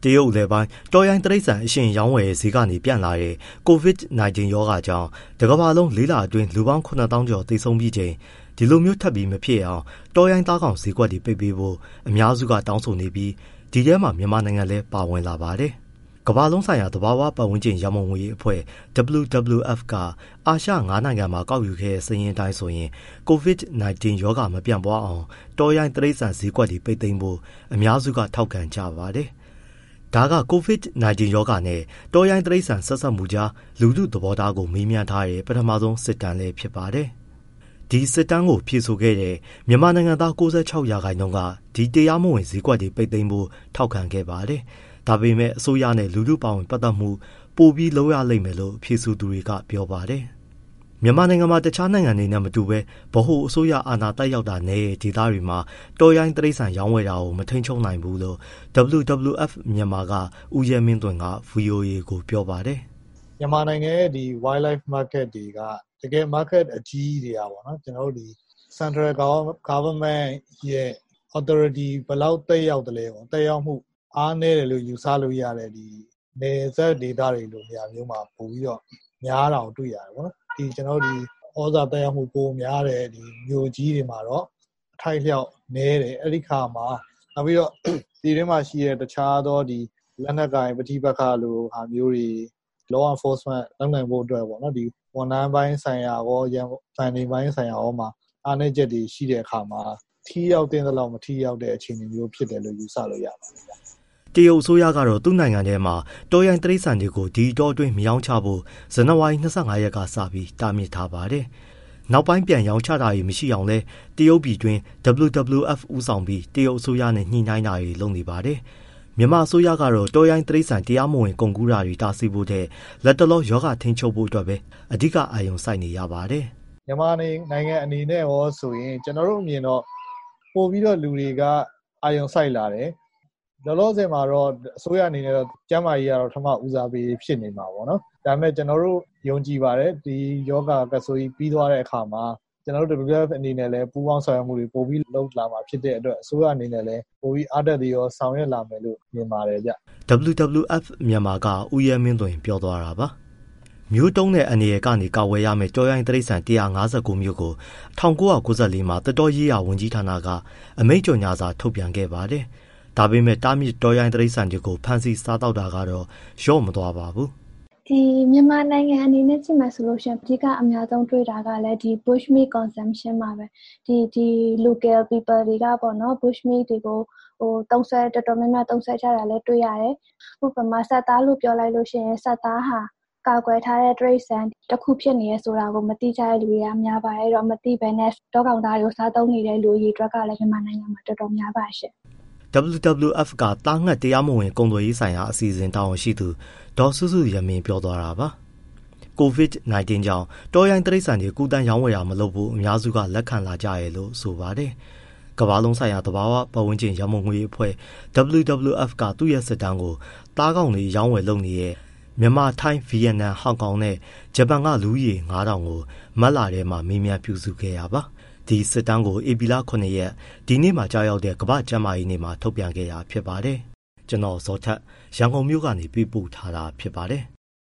တရုတ်လေပိုင်းတော်ရိုင်းတိရစ္ဆာန်အရှင်ရောင်းဝယ်ဈေးကနေပြန်လာတဲ့ COVID-19 ရောဂါကြောင့်တကမ္ဘာလုံး4 လအတွင်းလူပေါင်း 9,000 ကျော်သေဆုံးပြီးချိန်ဒီလိုမျိုးထပ်ပြီးမဖြစ်အောင်တော်ရိုင်းသားကောင်ဈေးကွက်တွေပိတ်ပေးဖို့အများစုကတောင်းဆိုနေပြီးဒီထဲမှာမြန်မာနိုင်ငံလည်းပါဝင်လာပါတယ်။ကမ္ဘာလုံးဆိုင်ရာသဘာဝပတ်ဝန်းကျင်ရမုံငွေအဖွဲ့ WWF ကအာရှ9 နိုင်ငံမှာကောက်ယူခဲ့တဲ့စာရင်းအတိုင်းဆိုရင် COVID-19 ရောဂါမပြန့်ပွားအောင်တော်ရိုင်းတိရစ္ဆာန်ဈေးကွက်တွေပိတ်သိမ်းဖို့အများစုကထောက်ခံကြပါတယ်။ဒါက COVID-19 ရောဂါနဲ့တော်ရိုင်းတိရစ္ဆာန်ဆက်စပ်မှုကြားလူထုသဘောထားကိုမေးမြန်းထားတဲ့ပထမဆုံးစစ်တမ်းလည်းဖြစ်ပါတယ်။ဒီစစ်တမ်းကိုဖြေဆိုခဲ့တဲ့မြန်မာနိုင်ငံသား96%ကဒီတရားမဝင်ဈေးကွက်တွေပိတ်သိမ်းဖို့ထောက်ခံခဲ့ပါတယ်။ဒါပေမဲ့အစိုးရနဲ့လူထုပါဝင်ပတ်သက်မှုပိုပြီးလုပ်ရလိမ့်မယ်လို့ဖြေဆိုသူတွေကပြောပါတယ်။မြန်မာနိုင်ငံမှာတခြားနိုင်ငံတွေနဲ့မတူဘဲဗဟိုအစိုးရအာဏာတက်ရောက်တာနဲ့ဒေသတွေမှာတော်ရိုင်းတိရစ္ဆာန်ရောင်းဝယ်တာကိုမထိန်းချုပ်နိုင်ဘူးလို့ WWF မြန်မာကဦးရဲမင်းသွင်က VOA ကိုပြောပါတယ်။မြန်မာနိုင်ငံရဲ့ဒီ wildlife market တွေကတကယ် market အကြီးတွေကပေါ့နော်ကျွန်တော်တို့ဒီ Central Government ရဲ့ authority ဘယ်လောက်တက်ရောက်တယ်လဲပေါ့တက်ရောက်မှုအားနည်းတယ်လို့ယူဆလို့ရတဲ့ဒီနယ်စပ်ဒေသတွေလိုနေရာမျိုးမှာပို့ပြီးတော့များတာကိုတွေ့ရတယ်ပေါ့နော်ဒီကျွန်တော်တို့ဒီဩဇာတက်ရောက်မှုပိုများတဲ့ဒီမြို့ကြီးတွေမှာတော့အထိုက်လျောက်နည်းတယ်အဲ့ဒီခါမှာနောက်ပြီးတော့ဒီထဲမှာရှိတဲ့တခြားသောဒီလက်နက်ကိုင်ပဋိပက္ခလိုဟာမျိုးတွေ law enforcement လုပ်နိုင်ဖို့အတွက်ပေါ့နော်ဒီဝန်ထမ်းပိုင်းဆိုင်ရာရောရန်ဖန်နေပိုင်းဆိုင်ရာရောမှာအားနည်းချက်တွေရှိတဲ့အခါမှာထိရောက်တဲ့လောက်မထိရောက်တဲ့အခြေအနေမျိုးဖြစ်တယ်လို့ယူဆလို့ရပါတယ်။တရုတ်အစိုးရကတော့သူ့နိုင်ငံထဲမှာတော်ရိုင်းတိရစ္ဆာန်တွေကိုဒီတော့အတွင်းမရောင်းချဖို့ဇန်နဝါရီ25 ရက်ကစပြီးတားမြစ်ထားပါတယ်။နောက်ပိုင်းပြန်ရောင်းချတာတွေမရှိအောင်လဲတရုတ်ပြည်တွင်း WWF ဦးဆောင်ပြီးတရုတ်အစိုးရနဲ့ညှိနှိုင်းတာတွေလုပ်နေပါတယ်။မြန်မာအစိုးရကတော့တော်ရိုင်းတိရစ္ဆာန်တရားမဝင်ကုန်ကူးတာတွေတားဆီးဖို့တဲ့လက်တလောယောဂထိန်းချုပ်ဖို့အတွက်ပဲအဓိကအာရုံစိုက်နေရပါတယ်။မြန်မာနိုင်ငံအနေနဲ့ရောဆိုရင်ကျွန်တော်တို့အမြင်တော့ပို့ပြီးတော့လူတွေကအာရုံစိုက်လာတယ်။လောလောဆယ်မှာတော့အစိုးရအနေနဲ့တော့ကျန်းမာရေးကတော့ထမဦးစားပေးဖြစ်နေမှာပေါ့နော်။ဒါပေမဲ့ကျွန်တော်တို့ယုံကြည်ပါတယ်ဒီယောဂကဆိုပြီးပြီးသွားတဲ့အခါမှာကျွန်တော်တို့ WWF အနေနဲ့လည်းပူးပေါင်းဆောင်ရွက်မှုတွေပို့ပြီးလုပ်လာမှာဖြစ်တဲ့အတွက်အစိုးရအနေနဲ့လည်းပို့ပြီးအားတက်ပြီးရောဆောင်ရွက်လာမယ်လို့မြင်ပါတယ်ဗျ။ WWF မြန်မာကဦးရဲမင်းသွင်ပြောသွားတာပါ။မျိုးတုံးတဲ့အနေရကနေကာဝယ်ရမယ့်တော်ရိုင်းတိရစ္ဆာန်159မျိုးကို1994မှာတတော်ရေးရာဝန်ကြီးဌာနကအမိန့်ကြေညာစာထုတ်ပြန်ခဲ့ပါတယ်။ဒါပေမဲ့တားမြစ်တော်ရိုင်းတိရစ္ဆာန်တွေကိုဖမ်းဆီးစားတောက်တာကတော့လျော့မသွားပါဘူး။ဒီမြန်မာနိုင်ငံအနေနဲ့ကြည့်မယ်ဆိုလို့ရှိရင်အဓိကအများဆုံးတွေ့တာကလည်းဒီ bush meat consumption မှာပဲဒီ local people တွေကပေါ့နော် bush meat တွေကိုတုံးဆွဲတော်တော်များများတုံးဆွဲကြတာလည်းတွေ့ရတယ်။ဥပမာစက်သားလို့ပြောလိုက်လို့ရှိရင်စက်သားဟာကာကွယ်ထားတဲ့တိရစ္ဆာန်တစ်ခုဖြစ်နေရဆိုတာကိုမသိကြတဲ့လူတွေကများပါတယ်တော့မသိဘဲနဲ့တောကောင်သားတွေကိုစားသုံးနေတဲ့လူတွေအတွက်ကလည်းမြန်မာနိုင်ငံမှာတော်တော်များပါရှင့် WWF ကတားငှက်တရားမဝင်ကုန်သွယ်ရေးဆိုင်ရာအစီအစဉ်တာဝန်ရှိသူဒေါ်စုစုရမင်းပြောသွားတာပါ။ COVID-19 ကြောင့်တော်ရိုင်းတိရစ္ဆာန်တွေကူးတန်းရောင်းဝယ်တာမလုပ်ဘူးအများစုကလက်ခံလာကြရလို့ဆိုပါတယ်။ကမ္ဘာလုံးဆိုင်ရာသဘာဝပတ်ဝန်းကျင်ရမုံငွေအဖွဲ့ WWF ကသူ့ရဲ့စစ်တမ်းကိုတားကောင်တွေရောင်းဝယ်လုပ်နေတဲ့မြန်မာ၊ထိုင်း၊ဗီယက်နမ်၊ဟောင်ကောင်နဲ့ဂျပန်ကလူဦးရေ 9,000 ကိုမတ်လထဲမှာမေးမြန်းပြုစုခဲ့ရပါဒီစစ်တမ်းကိုဧပြီလ 9 ရက်ဒီနေ့မှာကြာရောက်တဲ့ကမ္ဘာ့ကျန်းမာရေးနေ့မှာထုတ်ပြန်ခဲ့တာဖြစ်ပါတယ်ကျွန်တော်ဇော်ထက်ရန်ကုန်မြို့ကနေပေးပို့ထားတာဖြစ်ပါတယ်